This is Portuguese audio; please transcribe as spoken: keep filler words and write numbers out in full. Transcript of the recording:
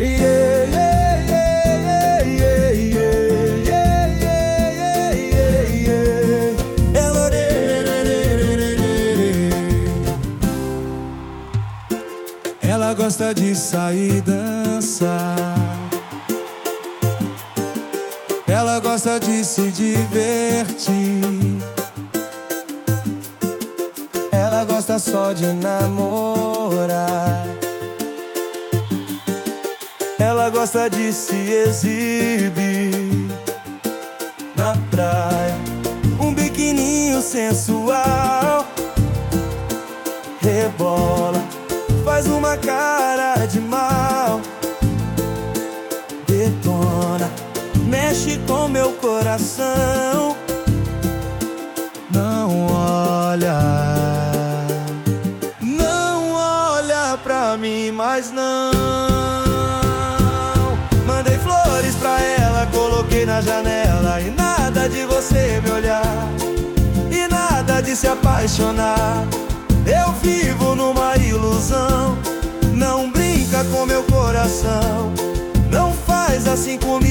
Yeah, yeah, yeah, yeah, yeah, yeah, yeah, yeah, yeah. Ela Ela gosta de sair e dançar. Ela gosta de se divertir. Ela gosta só de namorar. Ela gosta de se exibir na praia, um biquininho sensual. Rebola, faz uma cara de mal. Detona, mexe com meu coração. Não olha, não olha pra mim mais não. Mandei flores pra ela, coloquei na janela. E nada de você me olhar, e nada de se apaixonar. Eu vivo numa ilusão. Não brinca com meu coração, não faz assim comigo.